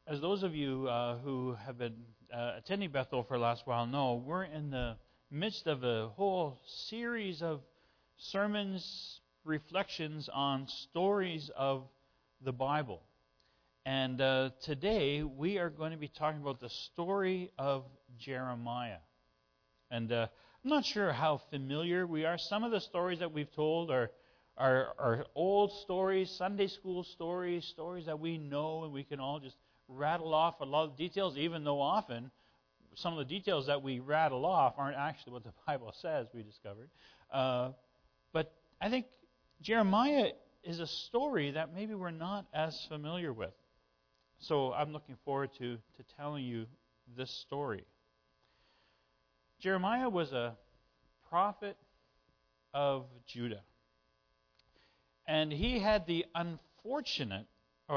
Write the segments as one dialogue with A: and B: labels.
A: As those of you who have been attending Bethel for the last while know, we're in the midst of a whole series of sermons, reflections on stories of the Bible. And today we are going to be talking about the story of Jeremiah. And I'm not sure how familiar we are. Some of the stories that we've told are old stories, Sunday school stories, stories that we know and we can all just rattle off a lot of details, even though often some of the details that we rattle off aren't actually what the Bible says, we discovered. But I think Jeremiah is a story that maybe we're not as familiar with. So I'm looking forward to telling you this story. Jeremiah was a prophet of Judah. And he had the unfortunate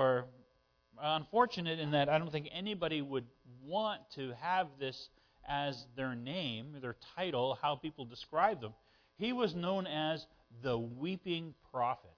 A: in that I don't think anybody would want to have this as their name, their title, how people describe them. He was known as the weeping prophet.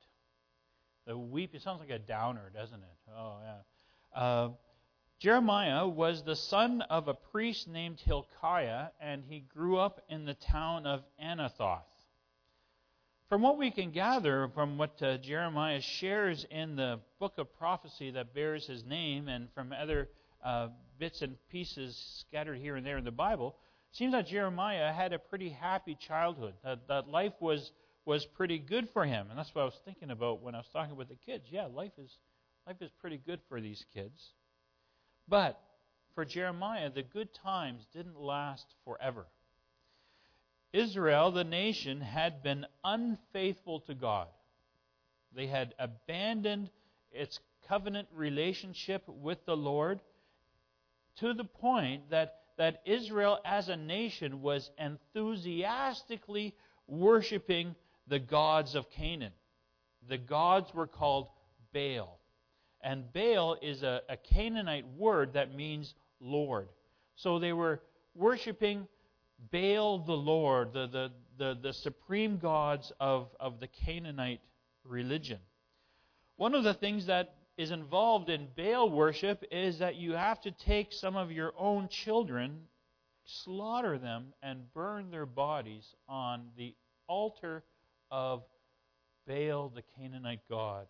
A: It sounds like a downer, doesn't it? Oh, yeah. Jeremiah was the son of a priest named Hilkiah, and he grew up in the town of Anathoth. From what we can gather from what Jeremiah shares in the book of prophecy that bears his name and from other bits and pieces scattered here and there in the Bible, it seems that Jeremiah had a pretty happy childhood, that life was pretty good for him. And that's what I was thinking about when I was talking with the kids. Yeah, life is pretty good for these kids. But for Jeremiah, the good times didn't last forever. Israel, the nation, had been unfaithful to God. They had abandoned its covenant relationship with the Lord to the point that Israel as a nation was enthusiastically worshiping the gods of Canaan. The gods were called Baal. And Baal is a Canaanite word that means Lord. So they were worshiping Baal the Lord, the supreme gods of the Canaanite religion. One of the things that is involved in Baal worship is that you have to take some of your own children, slaughter them, and burn their bodies on the altar of Baal, the Canaanite god.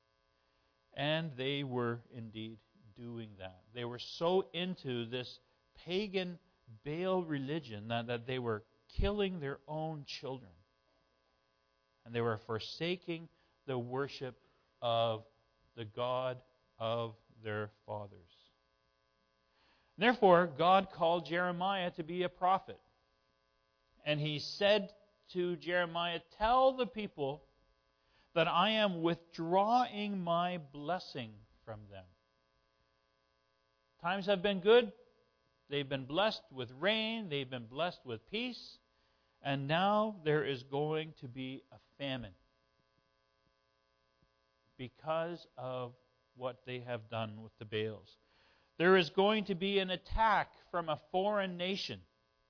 A: And they were indeed doing that. They were so into this pagan Baal religion that they were killing their own children. And they were forsaking the worship of the God of their fathers. Therefore, God called Jeremiah to be a prophet. And he said to Jeremiah, "Tell the people that I am withdrawing my blessing from them." Times have been good. They've been blessed with rain. They've been blessed with peace. And now there is going to be a famine because of what they have done with the Baals. There is going to be an attack from a foreign nation.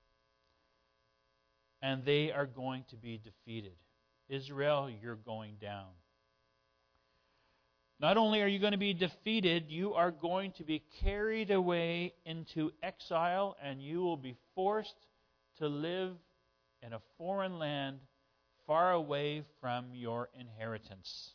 A: And they are going to be defeated. Israel, you're going down. Not only are you going to be defeated, you are going to be carried away into exile, and you will be forced to live in a foreign land far away from your inheritance.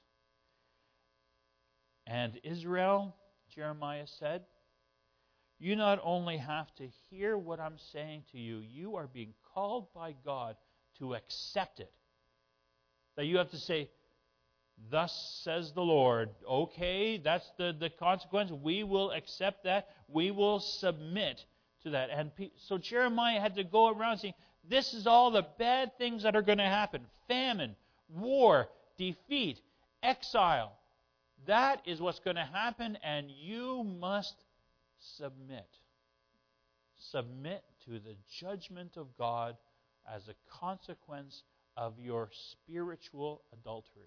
A: And Israel, Jeremiah said, you not only have to hear what I'm saying to you, you are being called by God to accept it. That you have to say, "Thus says the Lord." Okay, that's the consequence. We will accept that. We will submit to that. And so Jeremiah had to go around saying, this is all the bad things that are going to happen. Famine, war, defeat, exile. That is what's going to happen, and you must submit. Submit to the judgment of God as a consequence of your spiritual adultery.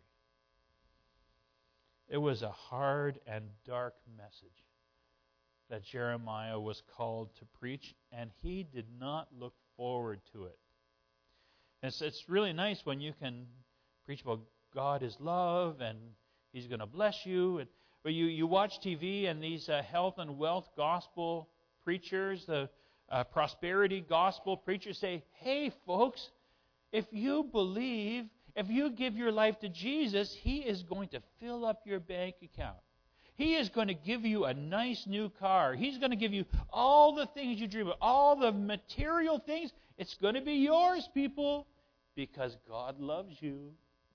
A: It was a hard and dark message that Jeremiah was called to preach, and he did not look forward to it. It's really nice when you can preach about God is love and He's going to bless you. But you watch TV and these health and wealth gospel preachers, the prosperity gospel preachers say, hey folks, if you believe, if you give your life to Jesus, He is going to fill up your bank account. He is going to give you a nice new car. He's going to give you all the things you dream of, all the material things. It's going to be yours, people, because God loves you.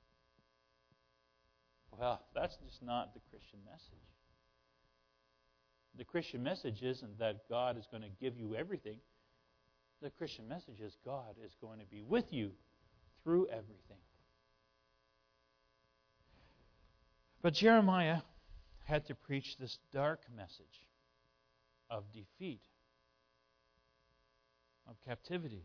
A: Well, that's just not the Christian message. The Christian message isn't that God is going to give you everything. The Christian message is God is going to be with you through everything. But Jeremiah had to preach this dark message of defeat, of captivity.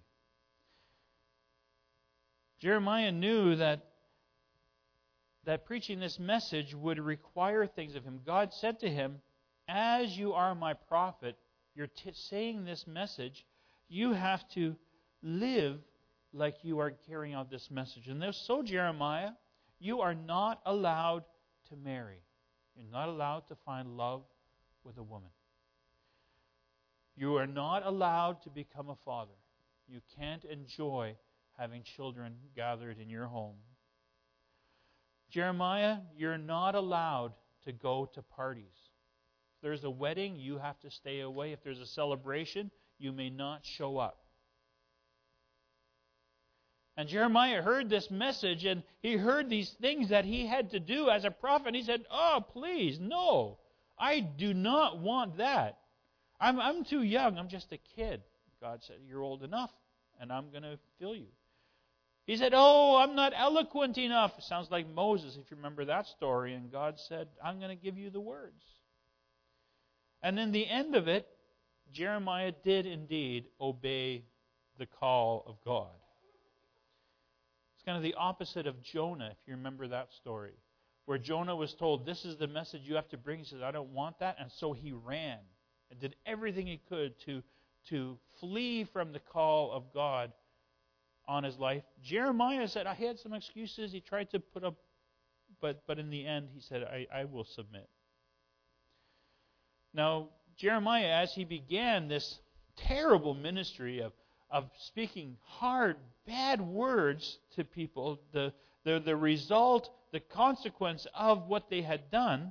A: Jeremiah knew that preaching this message would require things of him. God said to him, as you are my prophet, you're saying this message, you have to live like you are carrying out this message. And so, Jeremiah, you are not allowed to marry. You're not allowed to find love with a woman. You are not allowed to become a father. You can't enjoy having children gathered in your home. Jeremiah, you're not allowed to go to parties. If there's a wedding, you have to stay away. If there's a celebration, you may not show up. And Jeremiah heard this message, and he heard these things that he had to do as a prophet. And he said, oh, please, no. I do not want that. I'm too young. I'm just a kid. God said, you're old enough, and I'm going to fill you. He said, oh, I'm not eloquent enough. It sounds like Moses, if you remember that story. And God said, I'm going to give you the words. And in the end of it, Jeremiah did indeed obey the call of God. It's kind of the opposite of Jonah, if you remember that story, where Jonah was told, this is the message you have to bring. He says, I don't want that. And so he ran and did everything he could to flee from the call of God on his life. Jeremiah said, I had some excuses. He tried to put up, but in the end, he said, I will submit. Now, Jeremiah, as he began this terrible ministry of speaking hard, bad words to people, the result, the consequence of what they had done,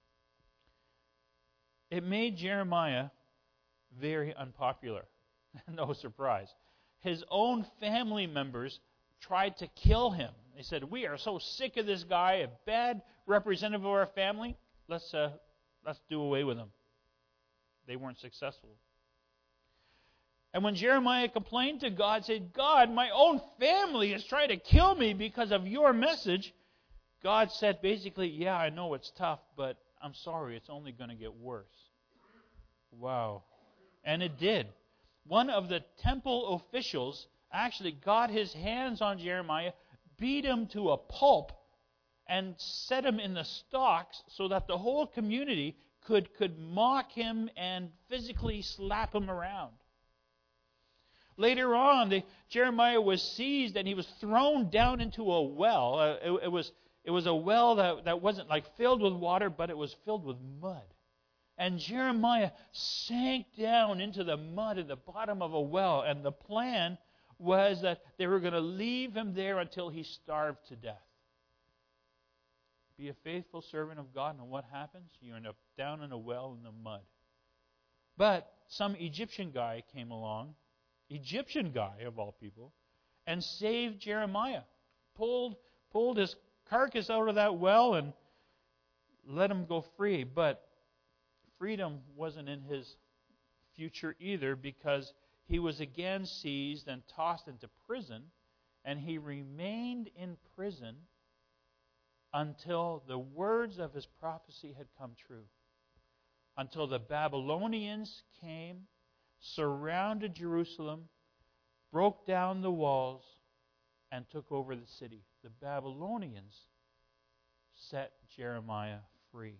A: it made Jeremiah very unpopular. No surprise. His own family members tried to kill him. They said, we are so sick of this guy, a bad representative of our family. Let's do away with him. They weren't successful. And when Jeremiah complained to God, said, God, my own family is trying to kill me because of your message, God said basically, yeah, I know it's tough, but I'm sorry, it's only going to get worse. Wow. And it did. One of the temple officials actually got his hands on Jeremiah, beat him to a pulp, and set him in the stocks so that the whole community could mock him and physically slap him around. Later on, Jeremiah was seized and he was thrown down into a well. It was a well that wasn't like filled with water, but it was filled with mud. And Jeremiah sank down into the mud at the bottom of a well. And the plan was that they were going to leave him there until he starved to death. Be a faithful servant of God, and what happens? You end up down in a well in the mud. But some Egyptian guy came along, Egyptian guy of all people, and saved Jeremiah. Pulled his carcass out of that well and let him go free. But freedom wasn't in his future either, because he was again seized and tossed into prison, and he remained in prison until the words of his prophecy had come true. Until the Babylonians came, surrounded Jerusalem, broke down the walls, and took over the city. The Babylonians set Jeremiah free.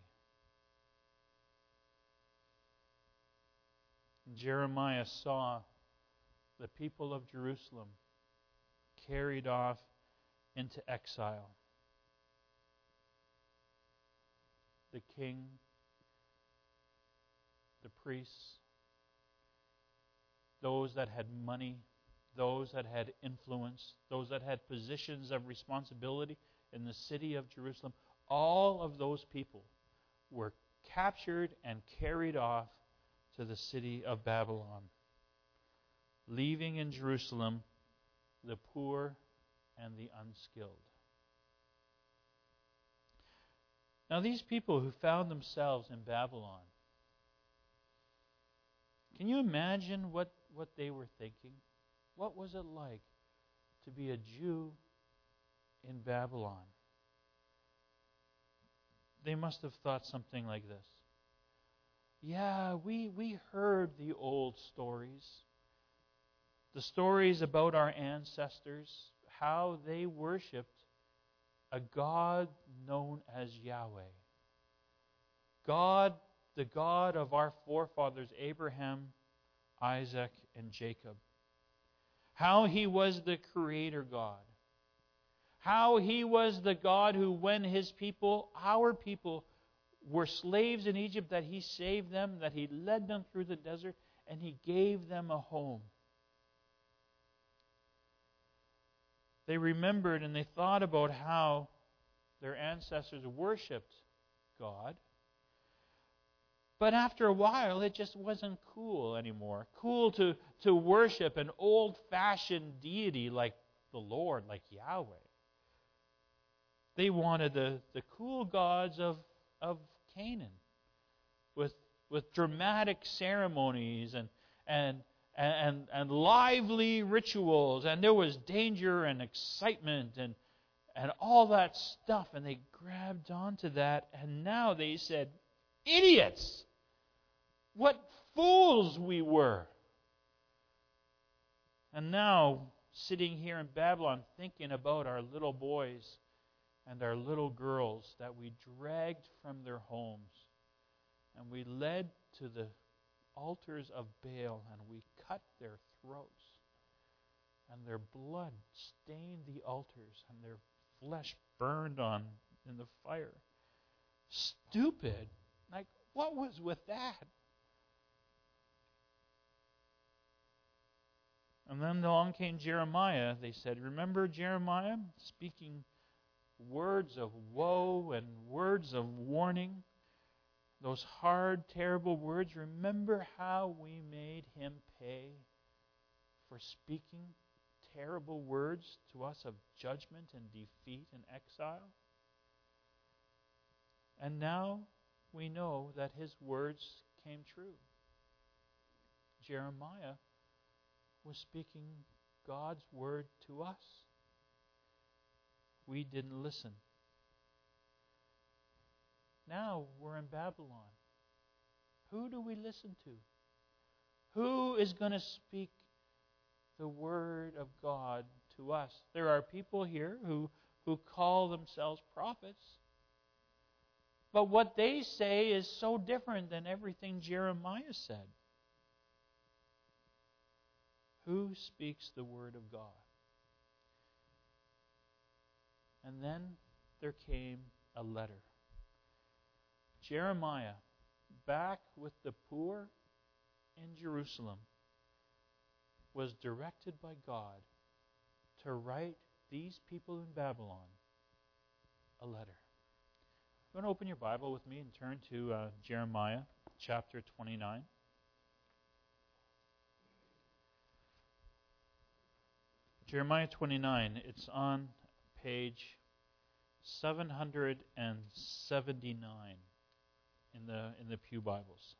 A: Jeremiah saw the people of Jerusalem carried off into exile. the king, the priests, those that had money, those that had influence, those that had positions of responsibility in the city of Jerusalem, all of those people were captured and carried off to the city of Babylon, leaving in Jerusalem the poor and the unskilled. Now, these people who found themselves in Babylon, can you imagine what they were thinking? What was it like to be a Jew in Babylon? They must have thought something like this. Yeah, we heard the old stories. The stories about our ancestors, how they worshipped a God known as Yahweh. God, the God of our forefathers, Abraham, Isaac, and Jacob. How He was the Creator God. How He was the God who, when His people, our people, were slaves in Egypt, that He saved them, that He led them through the desert, and He gave them a home. They remembered and they thought about how their ancestors worshipped God. But after a while, it just wasn't cool anymore. Cool to worship an old-fashioned deity like the Lord, like Yahweh. They wanted the cool gods of Canaan, with dramatic ceremonies and lively rituals, and there was danger and excitement and all that stuff, and they grabbed onto that, and now they said, idiots! What fools we were! And now, sitting here in Babylon, thinking about our little boys and our little girls that we dragged from their homes, and we led to the altars of Baal, and we cut their throats, and their blood stained the altars, and their flesh burned in the fire. Stupid! Like, what was with that? And then along came Jeremiah. They said, remember Jeremiah speaking words of woe and words of warning? Those hard, terrible words. Remember how we made him pay for speaking terrible words to us of judgment and defeat and exile? And now we know that his words came true. Jeremiah was speaking God's word to us. We didn't listen. Now we're in Babylon. Who do we listen to? Who is going to speak the word of God to us? There are people here who call themselves prophets. But what they say is so different than everything Jeremiah said. Who speaks the word of God? And then there came a letter. Jeremiah, back with the poor in Jerusalem, was directed by God to write these people in Babylon a letter. You want to open your Bible with me and turn to Jeremiah chapter 29. Jeremiah 29, it's on page 779 in the Pew Bibles.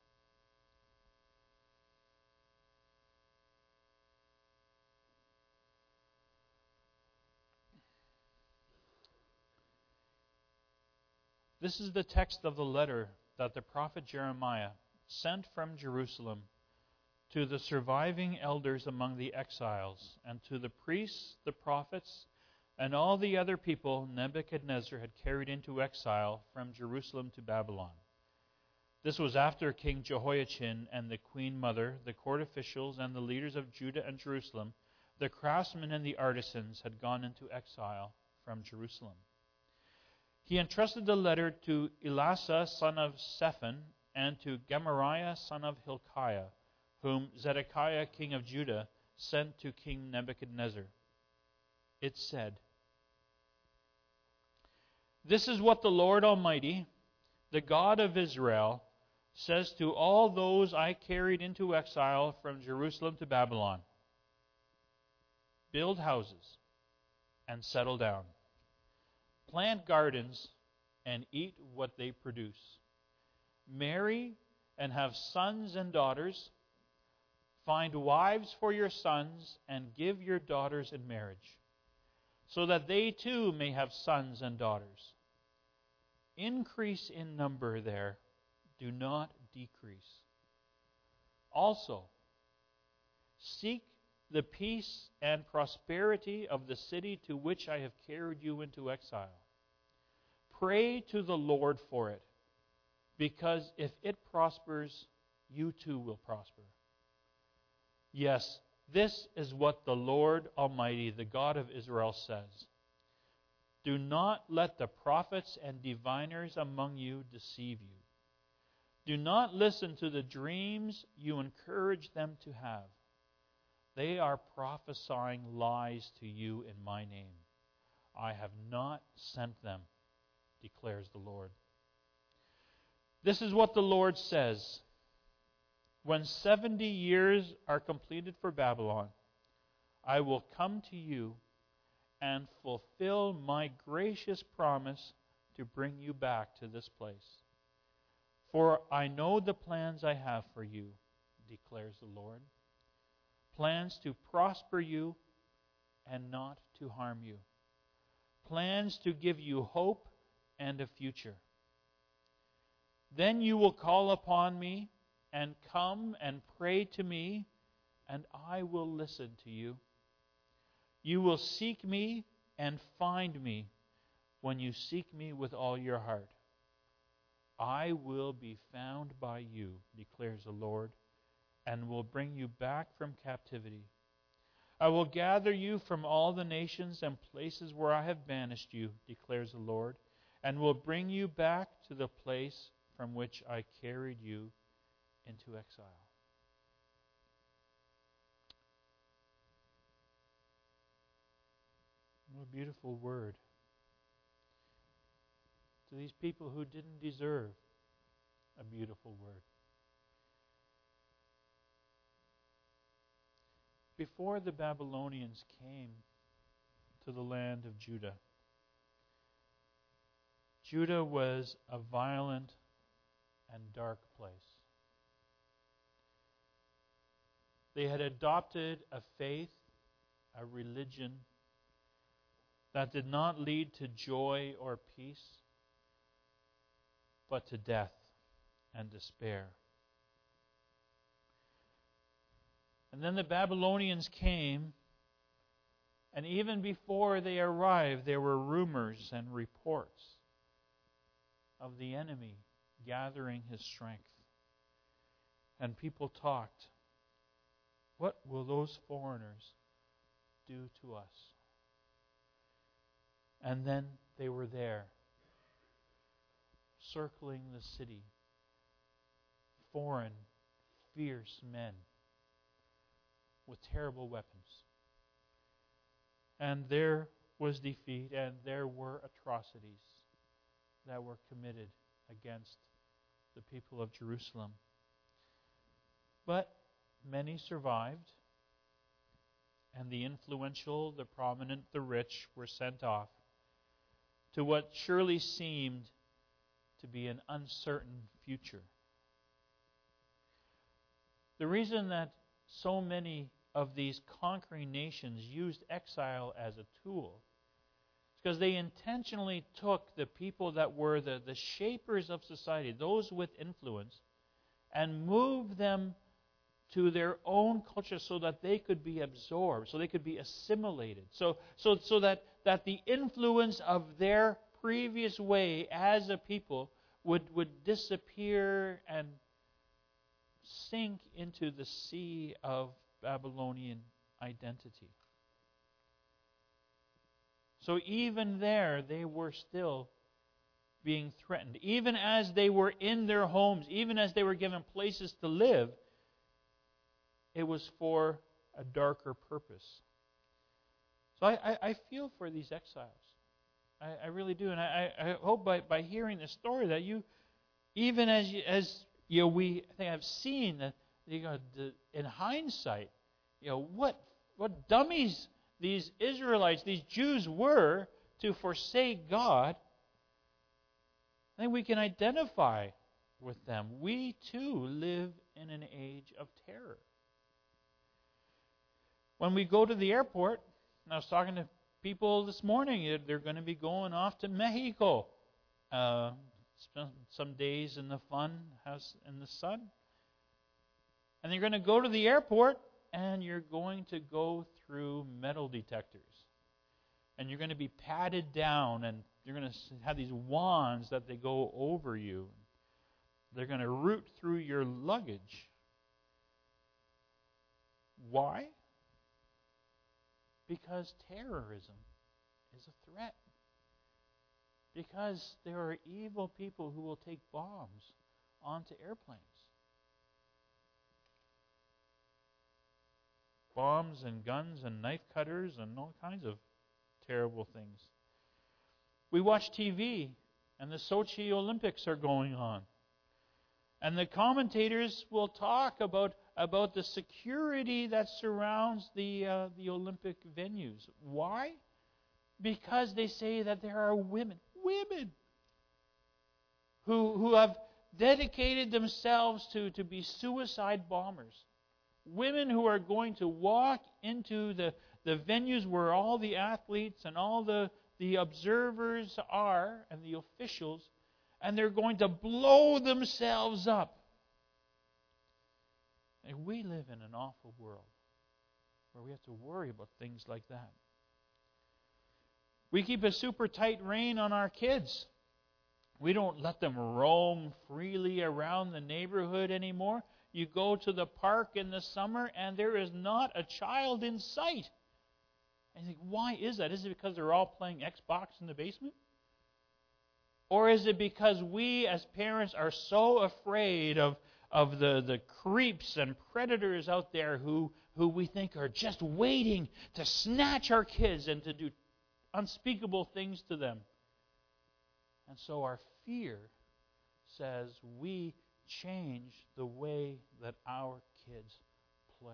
A: This is the text of the letter that the prophet Jeremiah sent from Jerusalem to the surviving elders among the exiles, and to the priests, the prophets, and all the other people Nebuchadnezzar had carried into exile from Jerusalem to Babylon. This was after King Jehoiachin and the queen mother, the court officials, and the leaders of Judah and Jerusalem, the craftsmen and the artisans, had gone into exile from Jerusalem. He entrusted the letter to Elasah, son of Shaphan, and to Gemariah, son of Hilkiah, whom Zedekiah, king of Judah, sent to King Nebuchadnezzar. It said, "This is what the Lord Almighty, the God of Israel, says to all those I carried into exile from Jerusalem to Babylon. Build houses and settle down. Plant gardens and eat what they produce. Marry and have sons and daughters. Find wives for your sons and give your daughters in marriage, so that they too may have sons and daughters. Increase in number there, do not decrease. Also, seek the peace and prosperity of the city to which I have carried you into exile. Pray to the Lord for it, because if it prospers, you too will prosper. Yes, this is what the Lord Almighty, the God of Israel, says. Do not let the prophets and diviners among you deceive you. Do not listen to the dreams you encourage them to have. They are prophesying lies to you in my name. I have not sent them, declares the Lord. This is what the Lord says. When 70 years are completed for Babylon, I will come to you and fulfill my gracious promise to bring you back to this place. For I know the plans I have for you, declares the Lord. Plans to prosper you and not to harm you. Plans to give you hope and a future. Then you will call upon me and come and pray to me, and I will listen to you. You will seek me and find me when you seek me with all your heart. I will be found by you, declares the Lord, and will bring you back from captivity. I will gather you from all the nations and places where I have banished you, declares the Lord, and will bring you back to the place from which I carried you into exile. What a beautiful word. To these people who didn't deserve a beautiful word. Before the Babylonians came to the land of Judah, Judah was a violent and dark place. They had adopted a faith, a religion that did not lead to joy or peace, but to death and despair. And then the Babylonians came, and even before they arrived, there were rumors and reports of the enemy gathering his strength. And people talked, what will those foreigners do to us? And then they were there, circling the city, foreign, fierce men with terrible weapons. And there was defeat, and there were atrocities that were committed against the people of Jerusalem. But many survived, and the influential, the prominent, the rich were sent off to what surely seemed to be an uncertain future. The reason that so many of these conquering nations used exile as a tool is because they intentionally took the people that were the shapers of society, those with influence, and moved them to their own culture so that they could be absorbed, so they could be assimilated, so that the influence of their previous way as a people would disappear and sink into the sea of Babylonian identity. So even there, they were still being threatened, even as they were in their homes, even as they were given places to live, it was for a darker purpose. So I feel for these exiles. I really do. And I hope by hearing this story that you, even as we I think I've seen that in hindsight, what dummies these Israelites, these Jews were to forsake God. I think we can identify with them. We too live in an age of terror. When we go to the airport, and I was talking to people this morning, they're going to be going off to Mexico. Spend some days in the fun house in the sun. And they're going to go to the airport, and you're going to go through metal detectors. And you're going to be patted down, and you're going to have these wands that they go over you. They're going to root through your luggage. Why? Because terrorism is a threat. Because there are evil people who will take bombs onto airplanes. Bombs and guns and knife cutters and all kinds of terrible things. We watch TV, and the Sochi Olympics are going on. And the commentators will talk about the security that surrounds the Olympic venues. Why? Because they say that there are women who have dedicated themselves to be suicide bombers. Women who are going to walk into the venues where all the athletes and all the observers are and the officials, and they're going to blow themselves up. And we live in an awful world where we have to worry about things like that. We keep a super tight rein on our kids. We don't let them roam freely around the neighborhood anymore. You go to the park in the summer and there is not a child in sight. And you think, why is that? Is it because they're all playing Xbox in the basement? Or is it because we as parents are so afraid of the creeps and predators out there who we think are just waiting to snatch our kids and to do unspeakable things to them? And so our fear says we change the way that our kids play.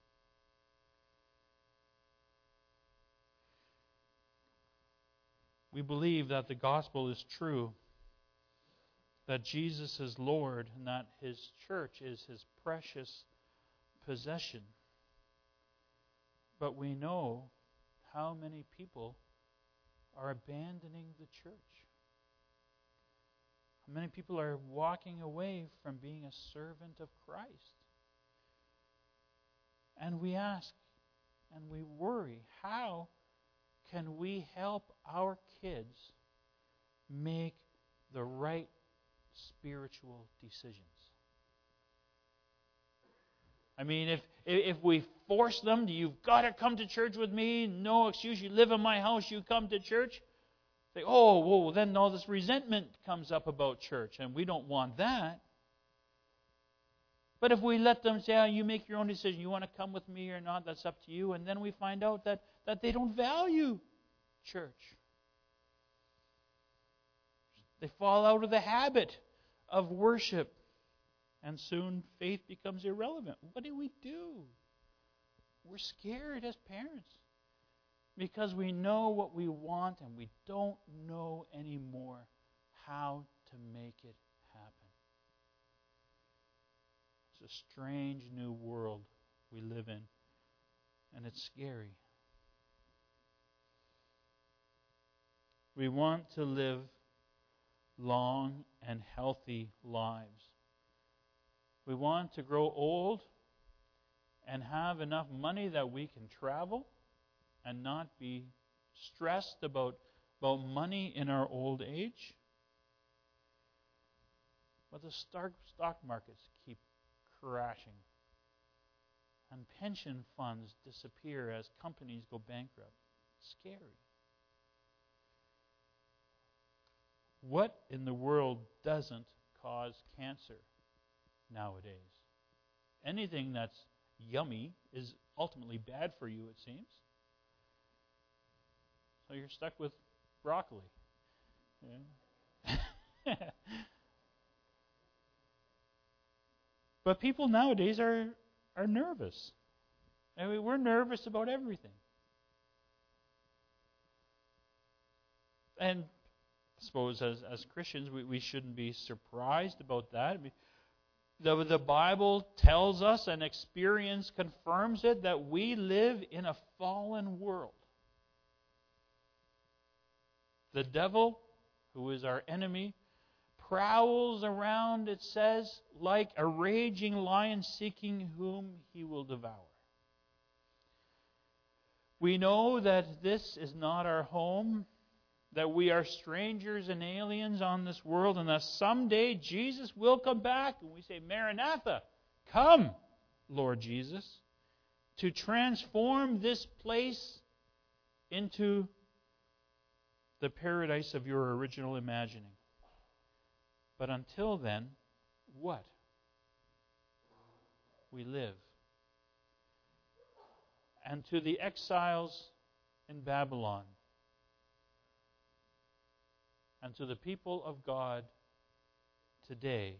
A: We believe that the gospel is true, that Jesus is Lord, and that His church is His precious possession. But we know how many people are abandoning the church. How many people are walking away from being a servant of Christ. And we ask and we worry, how can we help our kids make the right spiritual decisions? I mean, if we force them, you've got to come to church with me, no excuse, you live in my house, you come to church. Say, oh, well, then all this resentment comes up about church, and we don't want that. But if we let them say, oh, you make your own decision, you want to come with me or not, that's up to you, and then we find out that they don't value church. They fall out of the habit of worship, and soon faith becomes irrelevant. What do? We're scared as parents because we know what we want and we don't know anymore how to make it happen. It's a strange new world we live in, and it's scary. We want to live long and healthy lives. We want to grow old and have enough money that we can travel and not be stressed about money in our old age. But the stock markets keep crashing, and pension funds disappear as companies go bankrupt. It's scary. What in the world doesn't cause cancer nowadays? Anything that's yummy is ultimately bad for you, it seems. So you're stuck with broccoli. Yeah. But people nowadays are nervous. I mean, we're nervous about everything. And I suppose as Christians, we shouldn't be surprised about that. I mean, the Bible tells us, and experience confirms it, that we live in a fallen world. The devil, who is our enemy, prowls around, it says, like a raging lion seeking whom he will devour. We know that this is not our home, that we are strangers and aliens on this world, and that someday Jesus will come back, and we say, Maranatha, come, Lord Jesus, to transform this place into the paradise of your original imagining. But until then, what? We live. And to the exiles in Babylon, and to the people of God today,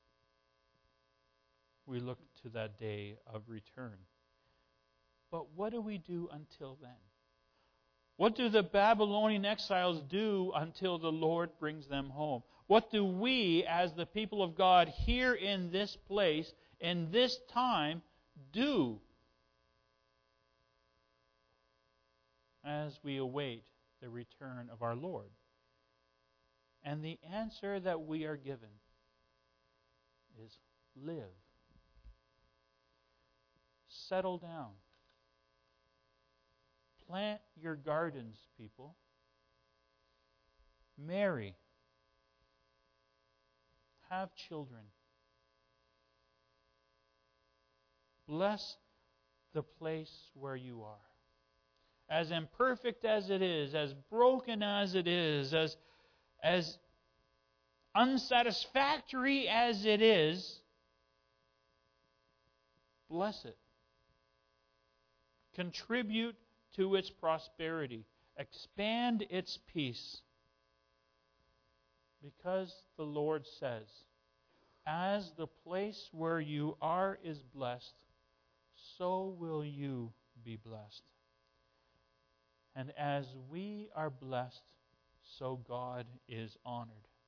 A: we look to that day of return. But what do we do until then? What do the Babylonian exiles do until the Lord brings them home? What do we, as the people of God here in this place, in this time, do as we await the return of our Lord? And the answer that we are given is live. Settle down. Plant your gardens, people. Marry. Have children. Bless the place where you are. As imperfect as it is, as broken as it is, as unsatisfactory as it is, bless it. Contribute to its prosperity. Expand its peace. Because the Lord says, as the place where you are is blessed, so will you be blessed. And as we are blessed, so God is honored.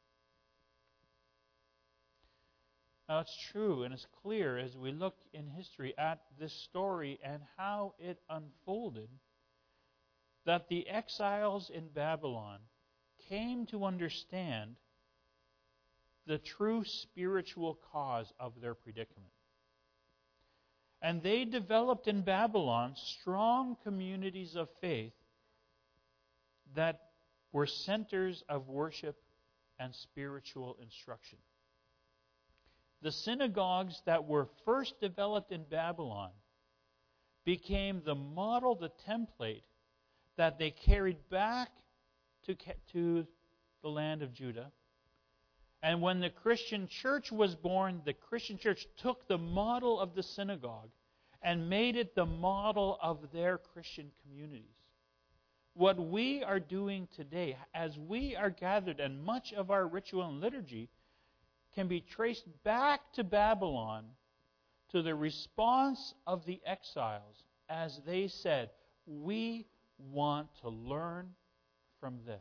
A: Now it's true and it's clear as we look in history at this story and how it unfolded, that the exiles in Babylon came to understand the true spiritual cause of their predicament. And they developed in Babylon strong communities of faith that were centers of worship and spiritual instruction. The synagogues that were first developed in Babylon became the model, the template that they carried back to the land of Judah. And when the Christian church was born, the Christian church took the model of the synagogue and made it the model of their Christian communities. What we are doing today, as we are gathered, and much of our ritual and liturgy can be traced back to Babylon, to the response of the exiles as they said, we want to learn from this.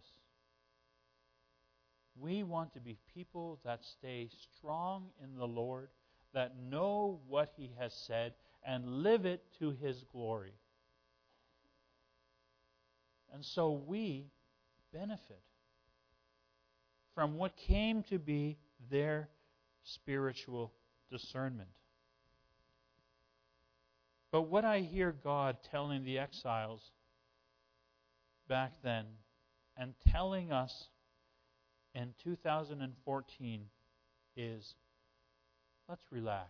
A: We want to be people that stay strong in the Lord, that know what He has said, and live it to His glory. And so we benefit from what came to be their spiritual discernment. But what I hear God telling the exiles back then and telling us in 2014 is, let's relax.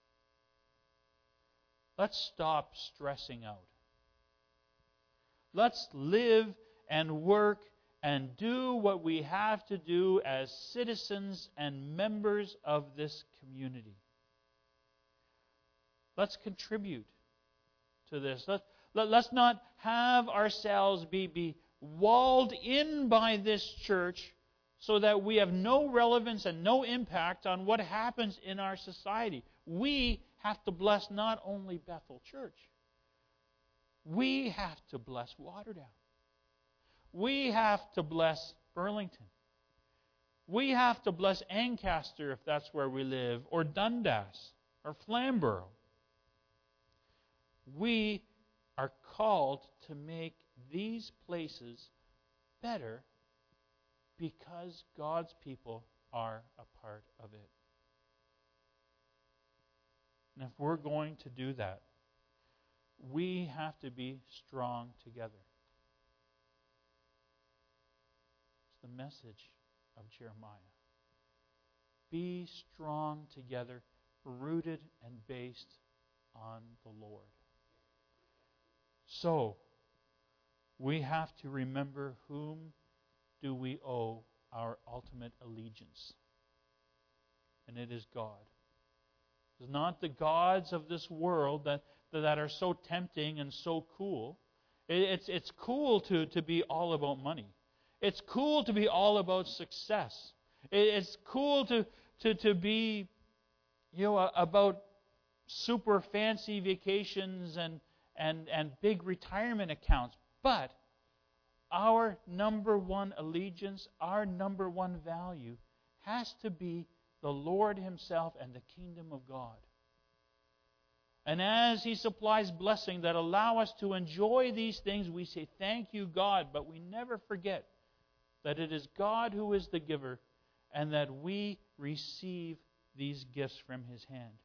A: Let's stop stressing out. Let's live and work and do what we have to do as citizens and members of this community. Let's contribute to this. Let's not have ourselves be walled in by this church so that we have no relevance and no impact on what happens in our society. We have to bless not only Bethel Church. We have to bless Waterdale. We have to bless Burlington. We have to bless Ancaster if that's where we live, or Dundas, or Flamborough. We are called to make these places better because God's people are a part of it. And if we're going to do that, we have to be strong together. It's the message of Jeremiah. Be strong together, rooted and based on the Lord. So, we have to remember whom do we owe our ultimate allegiance. And it is God. It's not the gods of this world that are so tempting and so cool. It's cool to be all about money. It's cool to be all about success. It's cool to be, about super fancy vacations and big retirement accounts. But our number one allegiance, our number one value has to be the Lord Himself and the kingdom of God. And as He supplies blessing that allow us to enjoy these things, we say, thank you, God, but we never forget that it is God who is the giver and that we receive these gifts from His hand.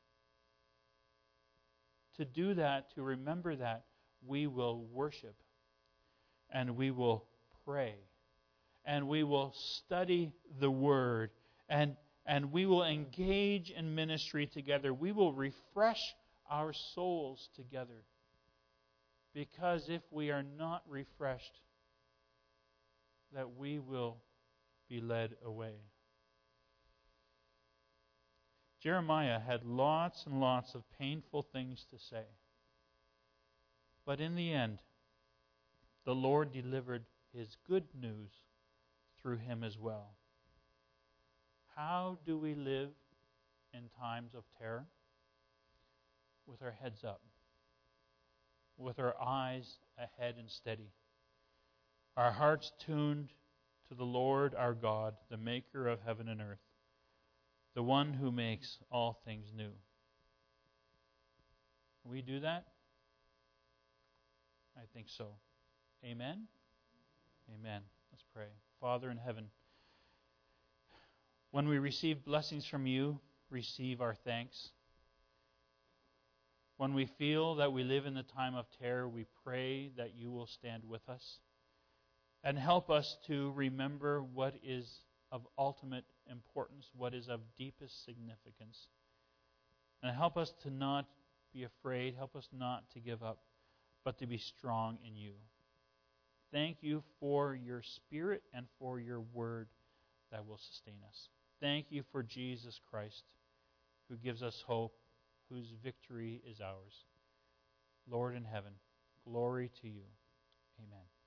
A: To do that, to remember that, we will worship and we will pray and we will study the Word and we will engage in ministry together. We will refresh our souls together. Because if we are not refreshed, that we will be led away. Jeremiah had lots and lots of painful things to say. But in the end, the Lord delivered His good news through him as well. How do we live in times of terror? With our heads up, with our eyes ahead and steady, our hearts tuned to the Lord our God, the maker of heaven and earth, the one who makes all things new. Can we do that? I think so. Amen? Amen. Let's pray. Father in heaven, when we receive blessings from You, receive our thanks. When we feel that we live in the time of terror, we pray that You will stand with us and help us to remember what is of ultimate importance, what is of deepest significance. And help us to not be afraid, help us not to give up, but to be strong in You. Thank You for Your Spirit and for Your Word that will sustain us. Thank You for Jesus Christ, who gives us hope, whose victory is ours. Lord in heaven, glory to You. Amen.